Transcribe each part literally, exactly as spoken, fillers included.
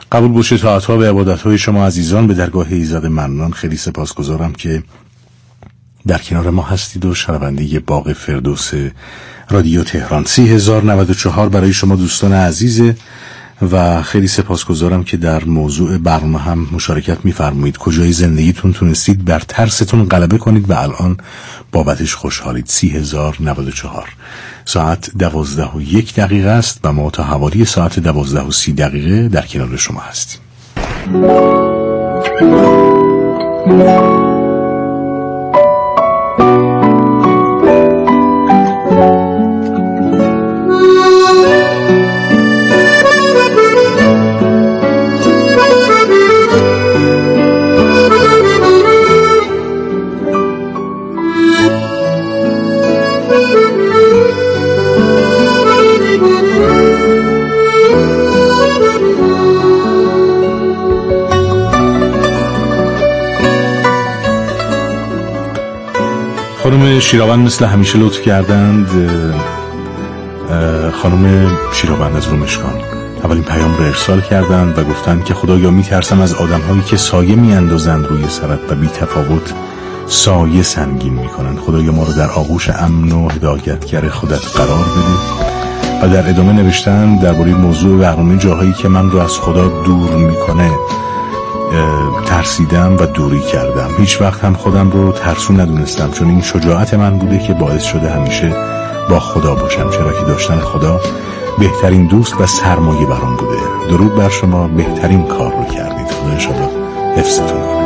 قبول باشه طاعت‌ها و عبادت‌های شما عزیزان به درگاه ایزد منان. خیلی سپاسگزارم که در کنار ما هستید و شنونده باغ فردوس رادیو تهران سی هزار و نود و چهار برای شما دوستان عزیزه و خیلی سپاسگزارم که در موضوع برنامه هم مشارکت می‌فرمایید. کجای زندگیتون تونستید بر ترستون غلبه کنید و الان بابتش خوشحالید؟ سی هزار و نود و چهار. ساعت دوازده و یک دقیقه است و ما تا حوالی ساعت دوازده و سی دقیقه در کنار شما هستیم. خانم شیراوند مثل همیشه لطف کردند. خانم شیراوند از رومشکان اولین پیام رو ارسال کردند و گفتند که خدایا میترسم از آدم‌هایی که سایه میاندازند روی سرت و بی تفاوت سایه سنگین میکنند. خدایا ما رو در آغوش امن و هدایتگر خودت قرار بده. و در ادامه نوشتند درباره موضوع برنامه جاهایی که من رو از خدا دور میکنه ترسیدم و دوری کردم. هیچ وقت هم خودم رو ترسو ندونستم، چون این شجاعت من بوده که باعث شده همیشه با خدا باشم، چرا که داشتن خدا بهترین دوست و سرمایه برام بوده. درود بر شما، بهترین کار رو کردید. خدا انشاءالله حفظتون کنه.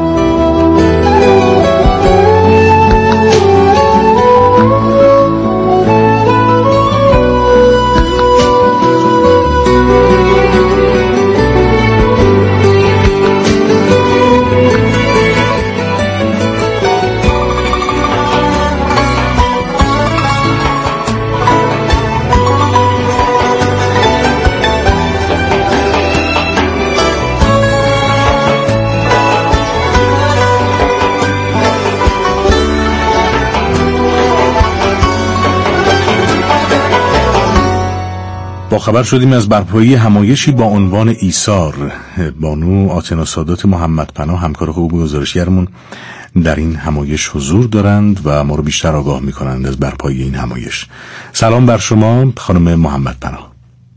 با خبر شدیم از برپایی همایشی با عنوان ایثار. بانو آتنا سادات محمد پناه همکار خوب گزارشگرمون در این همایش حضور دارند و ما رو بیشتر آگاه میکنند از برپایی این همایش. سلام بر شما خانم محمد پناه.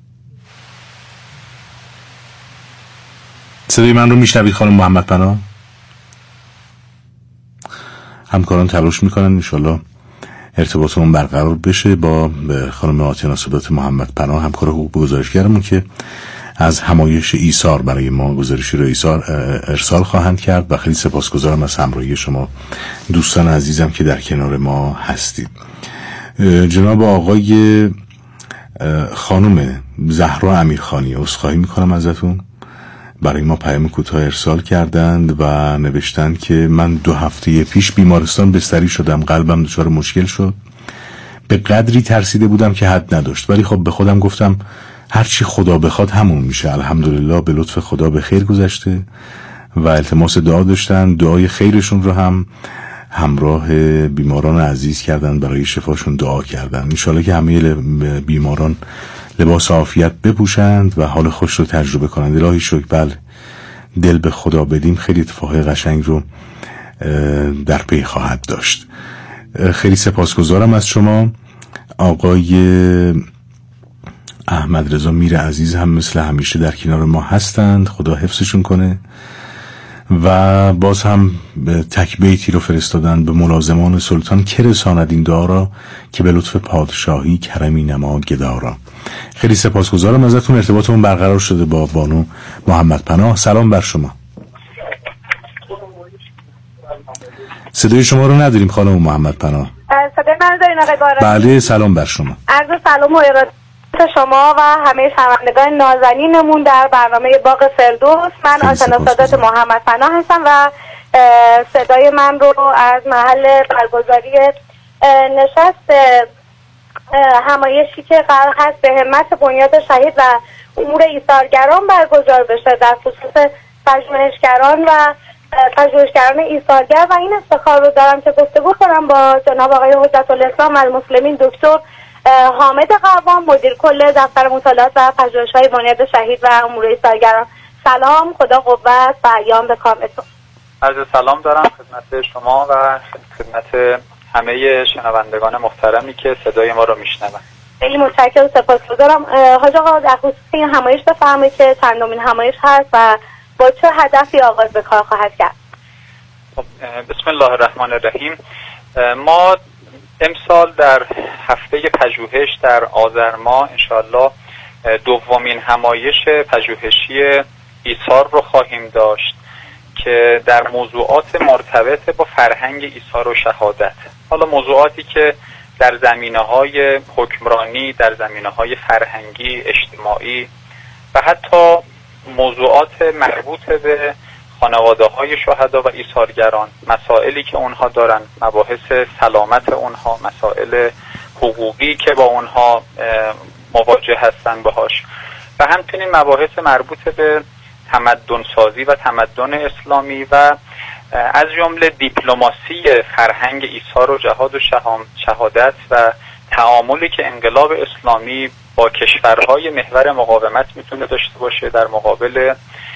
صدای من رو میشنوید خانم محمد پناه؟ همکاران تلاش میکنن انشالله ارتباطمون برقرار بشه با خانم آتنا سادات محمد پناه همکار حقوق گزارشگرمون که از همایش ایثار برای ما گزارشی رو ایثار ارسال خواهند کرد و خیلی سپاسگزارم از همراهی شما دوستان عزیزم که در کنار ما هستید. جناب آقای خانم زهرا امیرخانی عذرخواهی میکنم ازتون، برای ما پیام کوتاه ارسال کردند و نوشتند که من دو هفته پیش بیمارستان بستری شدم، قلبم دچار مشکل شد، به قدری ترسیده بودم که حد نداشت، ولی خب به خودم گفتم هرچی خدا بخواد همون میشه. الحمدلله به لطف خدا به خیر گذشته و التماس دعا داشتن، دعای خیرشون رو هم همراه بیماران عزیز کردن، برای شفاشون دعا کردن. انشالله که همه بیماران لباس عافیت بپوشند و حال خوش رو تجربه کنند. الهی شکر، بله دل به خدا بدیم خیلی اتفاقای قشنگ رو در پی خواهد داشت. خیلی سپاسگزارم از شما. آقای احمد رضا میر عزیز هم مثل همیشه در کنار ما هستند، خدا حفظشون کنه. و باز هم تک بیتی رو فرستادن به ملازمان سلطان که رساند این دعا را، که به لطف پادشاهی کرمی نما گدارا. خیلی سپاسگزارم ازتون. ارتباطمون برقرار شده با بانو محمد پناه. سلام بر شما. صدای شما رو نداریم خانم محمد پناه. صدای من دارین آقای بارانی؟ بله سلام بر شما. عرض سلام و ارادت شما و همه شنوندگان نازنینمون در برنامه باغ فردوس. من آتنا سادات محمد پناه هستم و صدای من رو از محل برگزاری نشست همایشی که قرار هست به همت بنیاد شهید و امور ایثارگران برگزار بشه در خصوص پژوهشگران و پژوهشگران ایثارگر و این افتخار رو دارم که گفتگو کنم با جناب آقای حجت الاسلام المسلمین دکتر حامد قوام، مدیر کل دفتر مطالعات و پژوهش‌های بنیاد شهید و امور ایثارگران. سلام، خدا قوت و ایام به کامتون. عرض سلام دارم خدمت شما و خدمت همه شنوندگان محترمی که صدای ما رو میشنون. خیلی متشکرم و سپاسگزارم. حاج آقا در خصوص این همایش بفرمایید که چندمین همایش هست و با چه هدفی آغاز به کار خواهد کرد؟ بسم الله الرحمن الرحیم. ما امسال در هفته پژوهش در آذر ماه انشاءالله دومین همایش پژوهشی ایثار رو خواهیم داشت که در موضوعات مرتبط با فرهنگ ایثار و شهادت، حالا موضوعاتی که در زمینه‌های حکمرانی، در زمینه‌های فرهنگی، اجتماعی و حتی موضوعات مربوط به خانواده‌های شهدا و ایثارگران، مسائلی که اونها دارن، مباحث سلامت اونها، مسائل حقوقی که با اونها مواجه هستن باهاش و همچنین مباحث مربوط به تمدن سازی و تمدن اسلامی و از جمله دیپلماسی فرهنگ ایثار و جهاد و شهادت و تعاملی که انقلاب اسلامی با کشورهای محور مقاومت میتونه داشته باشه در مقابل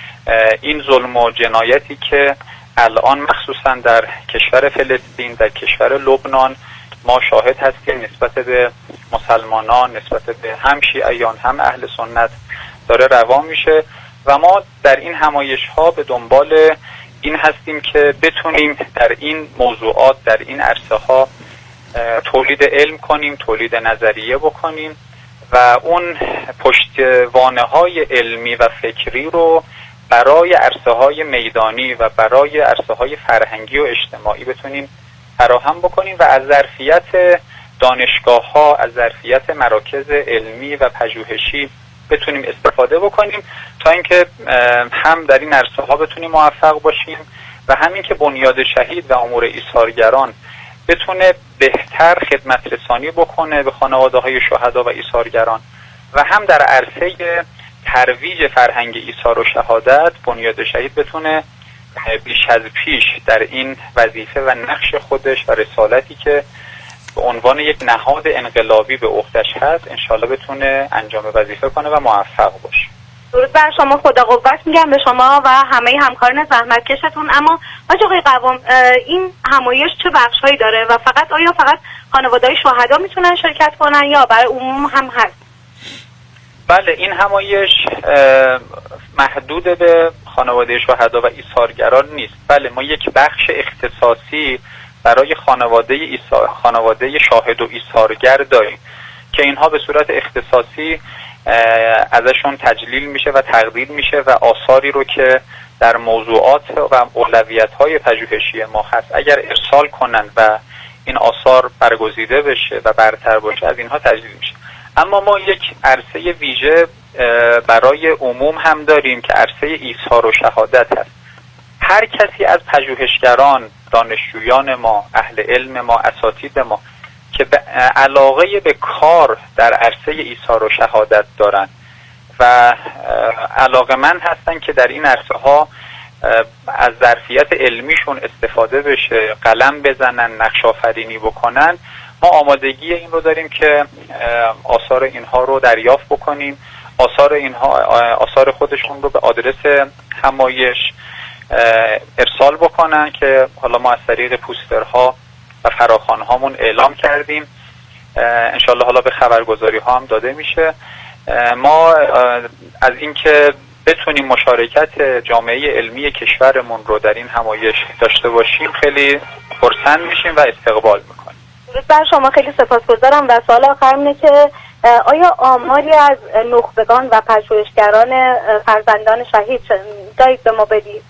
این ظلم و جنایتی که الان مخصوصا در کشور فلسطین، در کشور لبنان ما شاهد هستیم نسبت به مسلمانان، نسبت به هم شیعیان هم اهل سنت داره روا میشه و ما در این همایش ها به دنبال این هستیم که بتونیم در این موضوعات، در این عرصه ها تولید علم کنیم، تولید نظریه بکنیم و اون پشتوانه های علمی و فکری رو برای عرصه های میدانی و برای عرصه های فرهنگی و اجتماعی بتونیم فراهم بکنیم و از ظرفیت دانشگاه ها، از ظرفیت مراکز علمی و پژوهشی بتونیم استفاده بکنیم تا اینکه هم در این عرصه ها بتونیم موفق باشیم و همین که بنیاد شهید و امور ایثارگران بتونه بهتر خدمت رسانی بکنه به خانواده های شهدا و ایثارگران و هم در عرصه ترویج فرهنگ ایثار و شهادت بنیاد شهید بتونه بیش از پیش در این وظیفه و نقش خودش و رسالتی که به عنوان یک نهاد انقلابی به عهده‌اش هست انشالله بتونه انجام وظیفه کنه و موفق باشه. درود بر شما، خدا قوت میگم به شما و همه همکاران زحمتکشتون. اما آقای آقای قوام، این همایش چه بخش‌هایی داره و فقط آیا فقط خانواده‌های شهدا میتونن شرکت کنن یا برای عموم هم هست؟ بله، این همایش محدود به خانواده شهدا و ایثارگران نیست. بله، ما یک بخش اختصاصی برای خانواده ایثار، خانواده شاهد و ایثارگر داریم که اینها به صورت اختصاصی ازشون تجلیل میشه و تقدیر میشه و آثاری رو که در موضوعات و اولویت‌های پژوهشی ما هست اگر ارسال کنن و این آثار برگزیده بشه و برتر باشه از اینها تجلیل میشه. اما ما یک عرصه ویژه برای عموم هم داریم که عرصه ایثار و شهادت هست. هر کسی از پژوهشگران، دانشجویان ما، اهل علم ما، اساتید ما که علاقه به کار در عرصه ایثار و شهادت دارن و علاقه‌مند هستن که در این عرصه ها از ظرفیت علمیشون استفاده بشه، قلم بزنن، نقش آفرینی بکنن، ما آمادگی این رو داریم که آثار اینها رو دریافت بکنیم، آثار اینها آثار خودشون رو به آدرس همایش ارسال بکنن که حالا ما از طریق پوسترها و فراخوان‌هامون اعلام کردیم، انشالله حالا به خبرگزاری ها هم داده میشه. ما از اینکه بتونیم مشارکت جامعه علمی کشورمون رو در این همایش داشته باشیم خیلی خرسند میشیم و استقبال میکنیم. درود بر شما، خیلی سپاسگزارم. و سوال آخرم اینه که آیا آماری از نخبگان و پژوهشگران فرزندان شهید دارید به ما بدید؟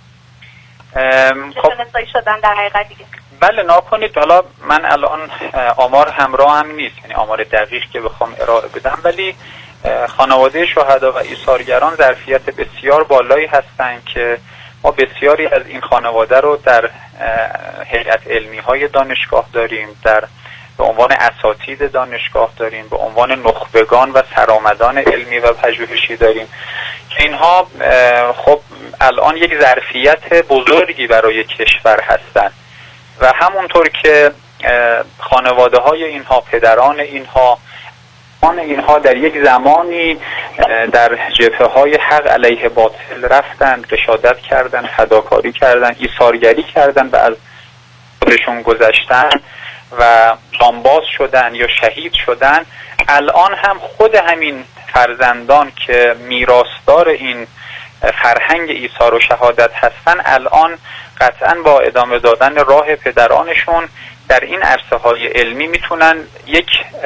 که شناسایی شدن در حقیقت دیگه؟ بله، ناکنید. حالا من الان آمار همراه هم نیست، یعنی آمار دقیق که بخوام ارائه بدم، ولی خانواده شهدا و ایثارگران ظرفیت بسیار بالایی هستند که ما بسیاری از این خانواده رو در هیئت علمی های دانشگاه داریم، در به عنوان اساتید دانشگاه داریم، به عنوان نخبگان و سرآمدان علمی و پژوهشی داریم که اینها خب الان یک ظرفیت بزرگی برای کشور هستند و همونطور که خانواده های اینها، پدران اینها اینها در یک زمانی در جبهه های حق علیه باطل رفتن، رشادت کردن، فداکاری کردن، ایثارگری کردن و از خودشون گذشتن و جانباز شدن یا شهید شدن. الان هم خود همین فرزندان که میراثدار این فرهنگ ایثار و شهادت هستن، الان قطعا با ادامه دادن راه پدرانشون در این عرصه های علمی میتونن یک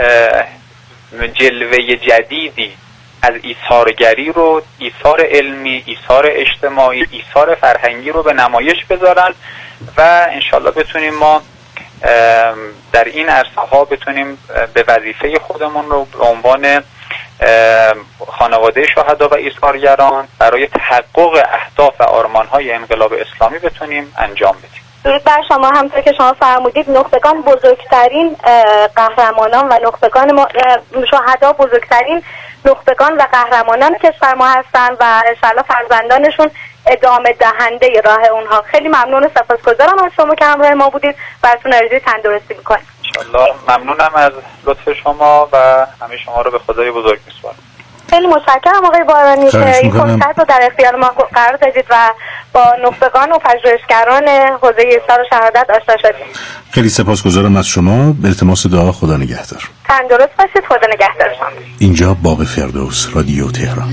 جلوه جدیدی از ایثارگری رو، ایثار علمی، ایثار اجتماعی، ایثار فرهنگی رو به نمایش بذارن و انشالله بتونیم ما در این عرصه ها بتونیم به وظیفه خودمون رو به عنوان خانواده شهدا و ایثارگران برای تحقق اهداف و آرمان‌های انقلاب اسلامی بتونیم انجام بدیم. درود بر شما. همونطور که شما فرمودید نخبگان بزرگترین قهرمانان و نخبگان شهدا بزرگترین نخبگان و قهرمانان کشور ما هستند و انشالله فرزندانشون ادامه دهنده راه اونها. خیلی ممنون و سپاسگزارم از شما که همراه ما بودید. براتون آرزوی تندرستی می‌کنم. انشالله. ممنونم از لطف شما و همه شما رو به خدای بزرگ می‌سپارم. خیلی متشکرم آقای بارانی که این فرصت رو در اختیار ما قرار دادید و با نخبگان و پژوهشگران حوزه ایثار و شهادت آشنا شدید. خیلی سپاسگزارم از شما. به التماس دعا خدا نگهدار. تندرست باشید. خدا نگهدار شما. اینجا باغ فردوس، رادیو تهران.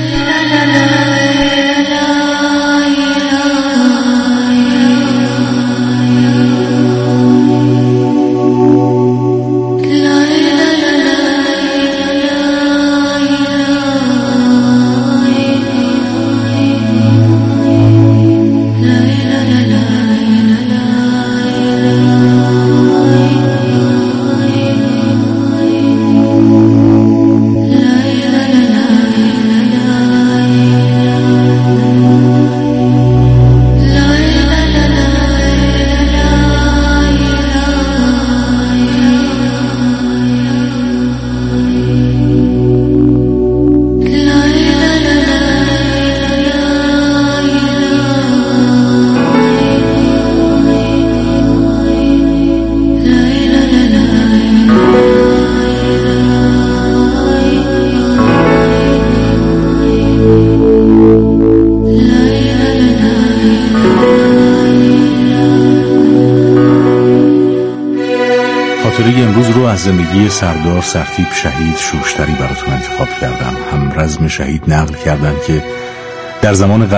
از زندگی سردار سرتیپ شهید شوشتری براتون انتخاب کردم. هم رزم شهید نقل کردن که در زمان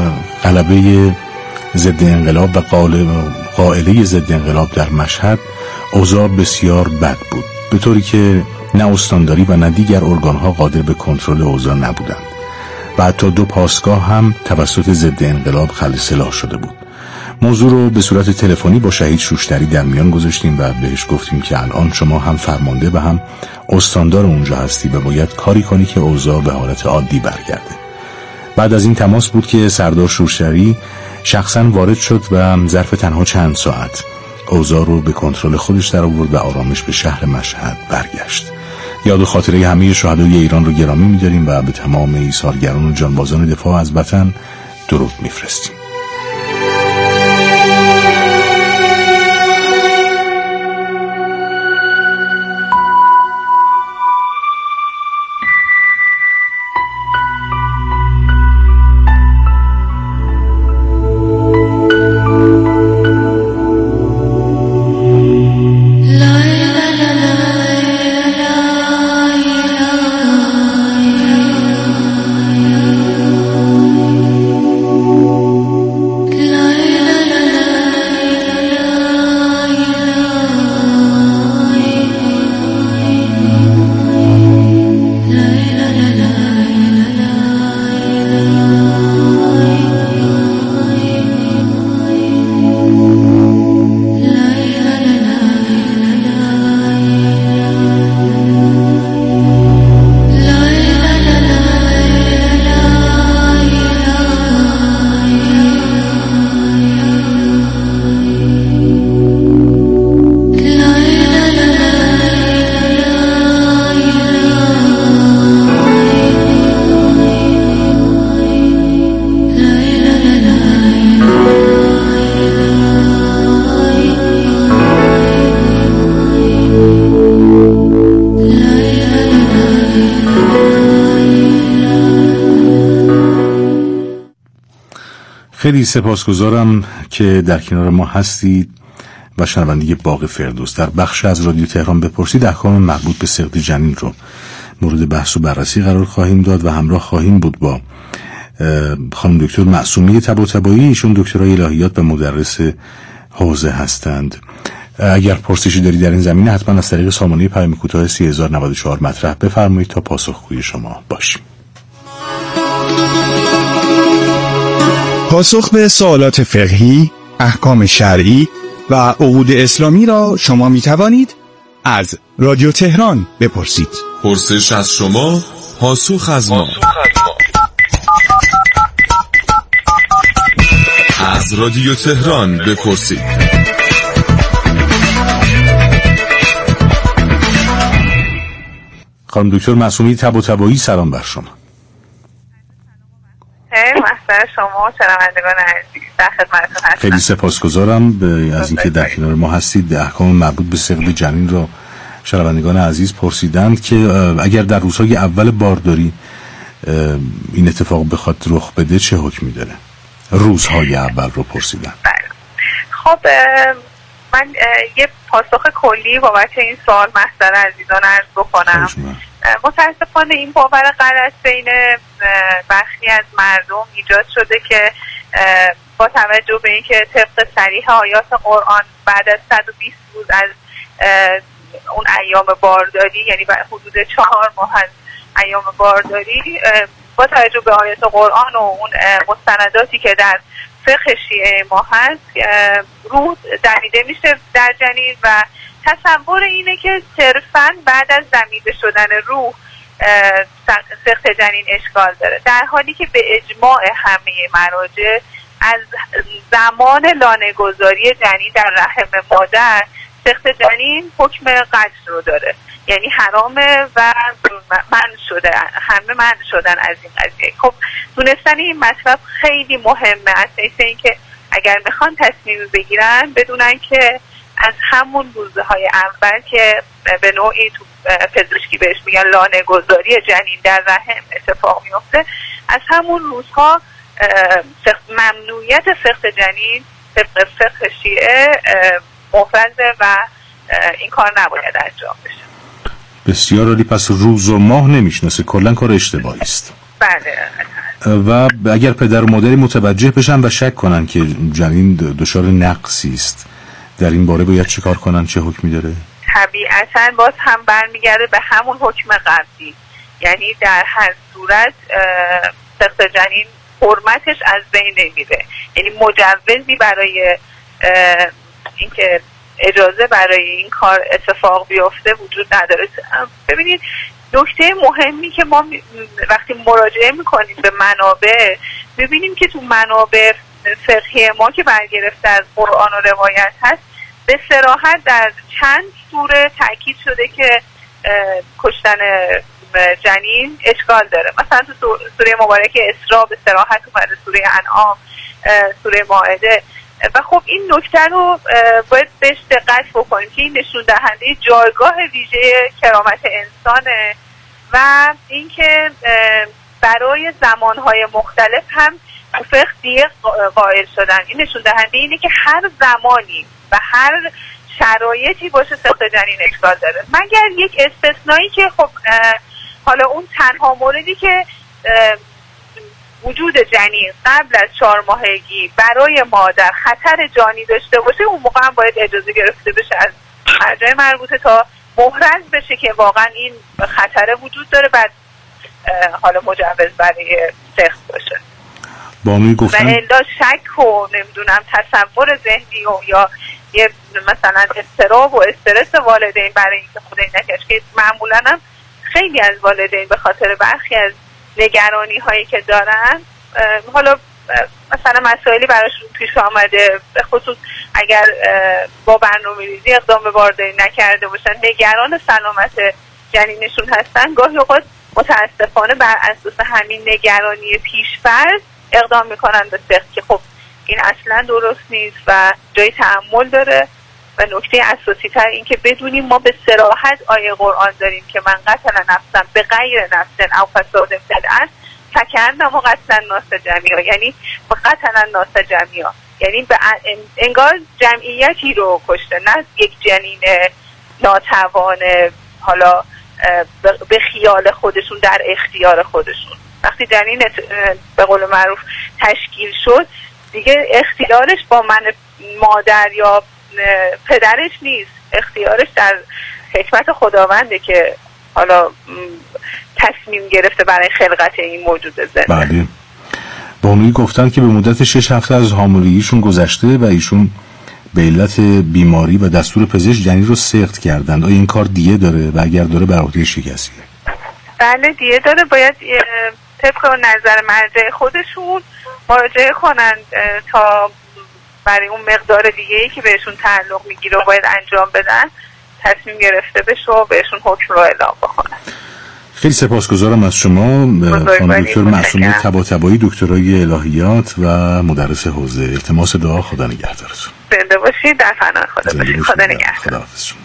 غلبه ضد انقلاب و قائله ضد انقلاب در مشهد اوضاع بسیار بد بود، به طوری که نه استانداری و نه دیگر ارگانها قادر به کنترل اوضاع نبودند و حتی دو پاسگاه هم توسط ضد انقلاب خلع شده بود. موضوع رو به صورت تلفنی با شهید شوشتری در میان گذاشتیم و بهش گفتیم که الان شما هم فرمانده و هم استاندار اونجا هستی و باید کاری کنی که اوضاع به حالت عادی برگرده. بعد از این تماس بود که سردار شوشتری شخصا وارد شد و ظرف تنها چند ساعت اوضاع رو به کنترل خودش در آورد و آرامش به شهر مشهد برگشت. یاد و خاطره همه شهدای ایران رو گرامی می‌داریم و به تمام ایثارگران و جانبازان دفاع از وطن درود می‌فرستیم. خیلی سپاسگزارم که در کنار ما هستید و شنونده باغ فردوس در بخش از رادیو تهران بپرسید احکام مربوط به سقط جنین رو مورد بحث و بررسی قرار خواهیم داد و همراه خواهیم بود با خانم دکتر معصومی طباطبایی. ایشون دکترای الهیات و مدرس حوزه هستند. اگر پرسشی داری در این زمینه حتما از طریق سامانه پیام کوتاه سه هزار و نود و چهار مطرح بفرمایید تا پاسخگوی شما باشیم. پاسخ به سوالات فقهی، احکام شرعی و عقود اسلامی را شما می توانید از رادیو تهران بپرسید. پرسش از شما، پاسخ از ما. از رادیو تهران بپرسید. خانم دکتر معصومی طباطبایی، سلام بر شما. محضر شما شنوندگان عزیز در خدمتتون هستم. خیلی سپاسگزارم از اینکه در کنار ما هستید. احکام مربوط به سقط جنین را شنوندگان عزیز پرسیدند که اگر در روزهای اول بارداری این اتفاق بخواد رخ بده چه حکمی داره؟ روزهای اول رو پرسیدن. بله. خب من یه پاسخ کلی بابت این سوال محضر عزیزان عرض بکنم. متاسفانه این باور غلط بین برخی از مردم ایجاد شده که با توجه به اینکه طبق صریح آیات قرآن بعد از صد و بیست روز از اون ایام بارداری، یعنی حدود چهار ماه از ایام بارداری، با توجه به آیات قرآن و اون مستنداتی که در فقه شیعه ما هست روح دمیده میشه در جنین و تصور اینه که صرفاً بعد از دمیده شدن روح سقط جنین اشکال داره، در حالی که به اجماع همه مراجع از زمان لانه‌گذاری جنین در رحم مادر سقط جنین حکم قطع رو داره، یعنی حرامه و منع شده، همه منع شدن از این قضیه. خب دونستن این مطلب خیلی مهمه، از حیث اینکه اگر میخوان تصمیم بگیرن بدونن که از همون روزهای اول که به نوعی تو پزشکی بهش میگن لانه‌گذاری جنین در رحم اتفاق میفته، از همون روزها ممنوعیت سقط جنین طبق فقه شیعه محفظه و این کار نباید انجام بشه. بسیار عالی. پس روز و ماه نمیشناسه، کلا کار اشتباهی است. بله. و اگر پدر و مادری متوجه بشن و شک کنن که جنین دچار نقصی است، در این باره باید چه کار کنن؟ چه حکمی داره؟ طبیعتاً باز هم برمیگرده به همون حکم قبلی، یعنی در هر صورت سقط جنین حرمتش از بین نمیره، یعنی مجوزی برای اینکه اجازه برای این کار اتفاق بیفته وجود نداره. ببینید نکته مهمی که ما وقتی مراجعه میکنیم به منابع ببینیم که تو منابع فقهی ما که برگرفته از قرآن و روایت هست به صراحت در چند سوره تاکید شده که کشتن جنین اشکال داره. مثلا تو سوره مبارکه اسراء به صراحت اومده، سوره انعام، سوره مائده. و خب این نکته رو باید بهش دقت بکنیم که این نشون دهنده جایگاه ویژه کرامت انسانه و اینکه برای زمانهای مختلف هم فقه دیگه قائل شدن. این نشون دهنده اینه که هر زمانی و هر شرایطی باشه سقط جنین اشکال داره، مگر یک استثنایی که خب حالا اون تنها موردی که وجود جنین قبل از چهار ماهگی برای مادر خطر جانی داشته باشه، اون موقع هم باید اجازه گرفته بشه از مرجع مربوطه تا محرز بشه که واقعا این خطر وجود داره، بعد حالا مجوز برای سقط باشه. بانوی گفتن و الا شک و نمیدونم تصور ذهنی و یا یه مثلا اضطراب و استرس والدین برای اینکه خدای نکرده که معمولا هم خیلی از والدین به خاطر برخی از نگرانی هایی که دارن، حالا مثلا مسائلی براشون پیش آمده، به خصوص اگر با برنامه‌ریزی اقدام به بارداری نکرده باشن، نگران سلامت جنینشون هستن، گاهی اوقات متاسفانه بر اساس همین نگرانی پیش‌فرض اقدام میکنن به سقط که خب این اصلا درست نیست و جای تأمل داره. و نکته اساسی تر این که بدونیم ما به صراحت آیه قرآن داریم که من قتل نفسا به غیر نفس او فساد فی الارض فکرنا و قتلا ناس جمعیا، یعنی قتلا ناس جمعیا، یعنی به انگار جمعیتی رو کشته، نه یک جنین ناتوان حالا به خیال خودشون در اختیار خودشون. وقتی جنین به قول معروف تشکیل شد دیگه اختیارش با من مادر یا پدرش نیست، اختیارش در حکمت خداونده که حالا تصمیم گرفته برای خلقت این موجود زنده. بله. بانویی گفتن که به مدت شش هفته از حاملگیشون گذشته و ایشون به علت بیماری و دستور پزشک جنین رو سقط کردند. آیا این کار دیه داره و اگر داره بر عهده چه کسیه؟ بله دیه داره، باید طبق نظر مرجع خودشون مراجعه کنند تا برای اون مقدار دیگه‌ای که بهشون تعلق میگیره و باید انجام بدن تصمیم گرفته بشه و بهشون حکم رو اعلام بکنن. خیلی سپاسگزارم از شما خانم دکتر معصومه طباطبایی، دکترای الهیات و مدرس حوزه. التماس دعا. خدا نگهدارتون. زنده باشید، در پناه خدا باشید. خدا نگهدار. خداحافظ شما.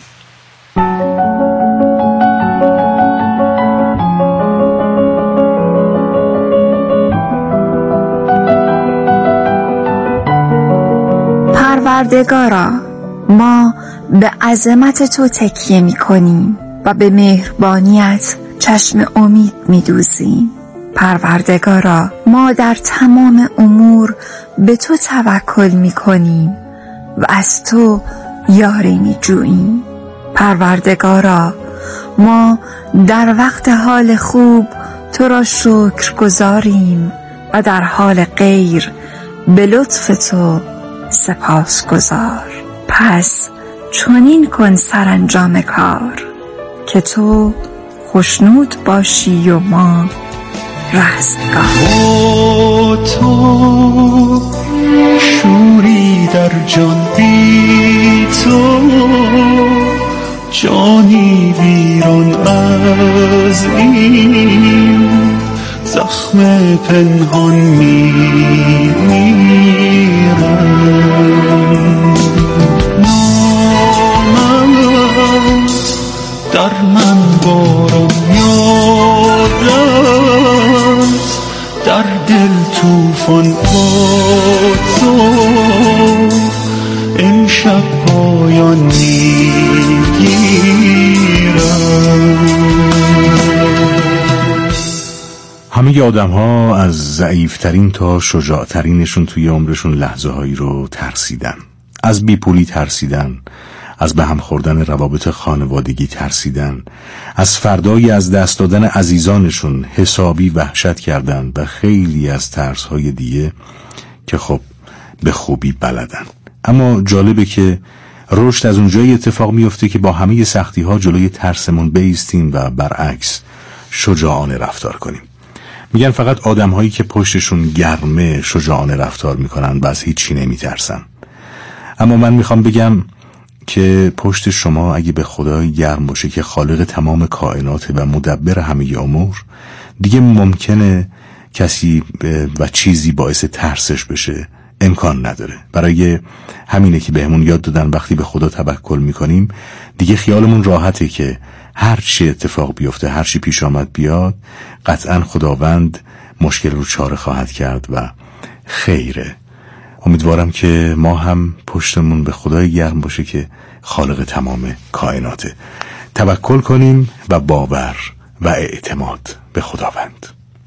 پروردگارا، ما به عظمت تو تکیه می کنیم و به مهربانیت چشم امید می دوزیم. پروردگارا، ما در تمام امور به تو توکل می کنیم و از تو یاری می جوییم. پروردگارا، ما در وقت حال خوب تو را شکر گزاریم و در حال غیر به لطف تو سپاس گزار. پس چنین کن سرانجام کار که تو خوشنود باشی و ما رستگار. با تو شوری در جان بی تو، جانی ویران از این زخم پنهان میمیرم. نامم در من باران یادم، در دل توفان با تو امشب پایان میگیرم. همه آدم ها از ضعیفترین تا شجاعترینشون توی عمرشون لحظه هایی رو ترسیدن. از بیپولی ترسیدن، از به هم خوردن روابط خانوادگی ترسیدن، از فردایی از دست دادن عزیزانشون حسابی وحشت کردن و خیلی از ترس های دیگه که خب به خوبی بلدن. اما جالبه که رشد از اونجایی اتفاق میفته که با همه سختی ها جلوی ترسمون بیستیم و برعکس شجاعانه رفتار کنیم. میگن فقط آدم هایی که پشتشون گرمه شجاعانه رفتار میکنن و از هیچی نمیترسن. اما من میخوام بگم که پشت شما اگه به خدای گرم باشه که خالق تمام کائنات و مدبر همه امور، دیگه ممکنه کسی و چیزی باعث ترسش بشه امکان نداره. برای همینه که بهمون یاد دادن وقتی به خدا توکل میکنیم دیگه خیالمون راحته که هر چی اتفاق بیفته، هر چی پیش آمد بیاد، قطعا خداوند مشکل رو چاره خواهد کرد و خیره. امیدوارم که ما هم پشتمون به خدای گرم باشه که خالق تمام کائناته. توکل کنیم و باور و اعتماد به خداوند.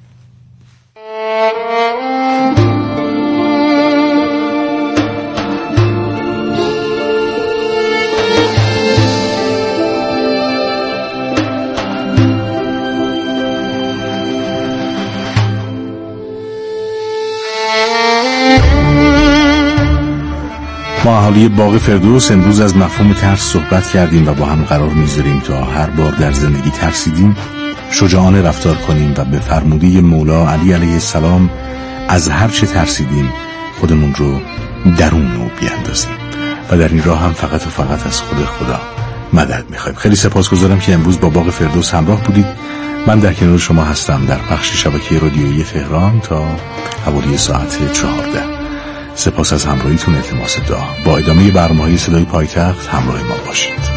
ما اهالی باغ فردوس امروز از مفهوم ترس صحبت کردیم و با هم قرار میذاریم تا هر بار در زندگی ترسیدیم شجاعانه رفتار کنیم و به فرموده مولا علی علیه السلام از هر چه ترسیدیم خودمون رو درون او بیاندازیم و در این راه هم فقط و فقط از خود خدا مدد میخوایم. خیلی سپاسگزارم که امروز با باغ فردوس همراه بودید. من در کنار شما هستم در پخش شبکه رادیویی تهران تا حوالی ساعت چهارده. سپاس از همراهیتون. التماس دعا. با ادامه برنامه‌های صدای پایتخت همراه ما باشید.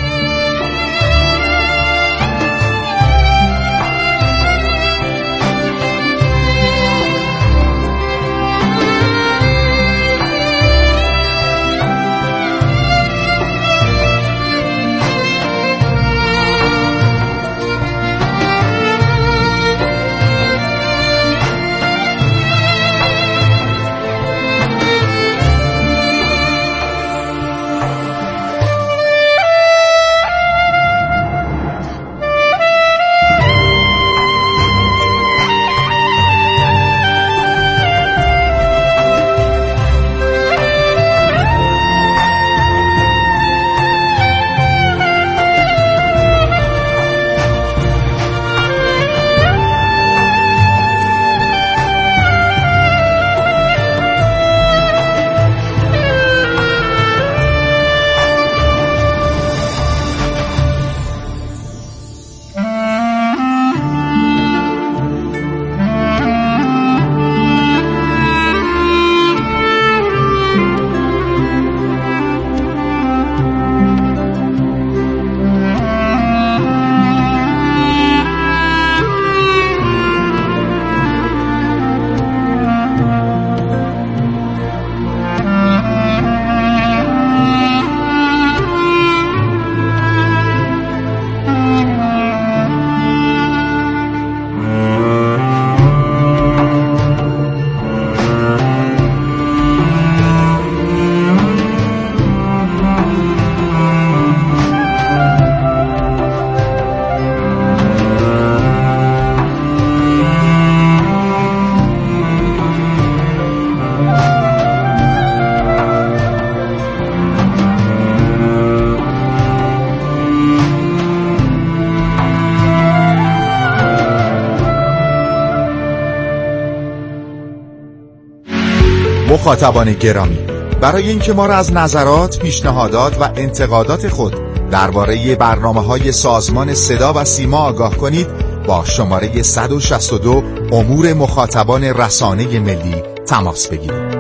مخاطبان گرامی، برای اینکه ما را از نظرات، پیشنهادات و انتقادات خود درباره برنامه‌های سازمان صدا و سیما آگاه کنید، با شماره صد و شصت و دو امور مخاطبان رسانه ملی تماس بگیرید.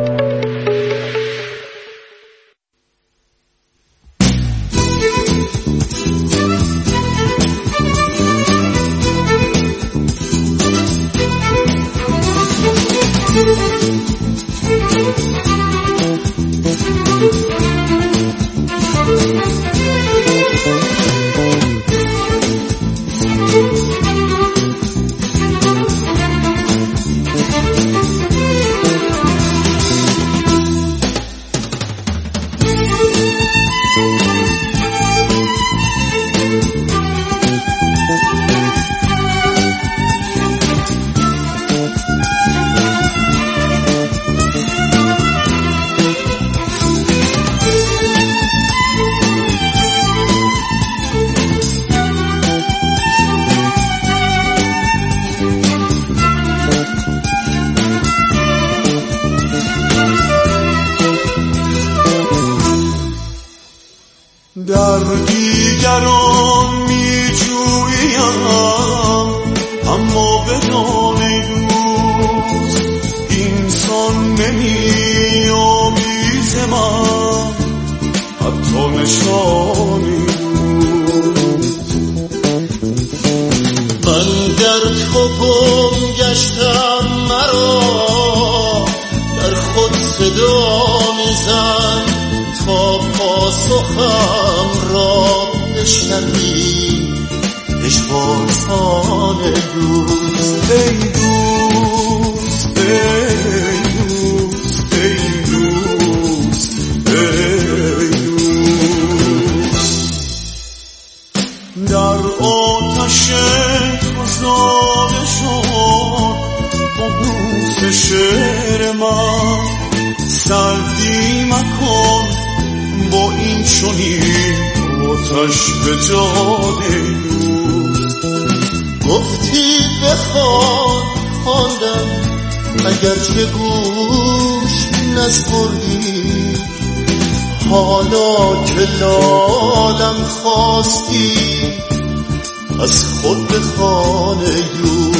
در دیگران می جویم اما به جان دوست اینسان نمی آمیز من حتی نشانی دوست. من در تو گم گشتم، مرا در خود صدا میزن تا پاسخم را بشنوی دشواران دوست. ای دوست ای دوست ای دوست ای دوست، در آتش گذار شد با دوست شعر من، سردی مکن با این چنین آتش به جان دوست. گفتی بخوان خواندم اگر چه گوش نسپردی، حالا که لالم خواستی از خود بخوان دوست.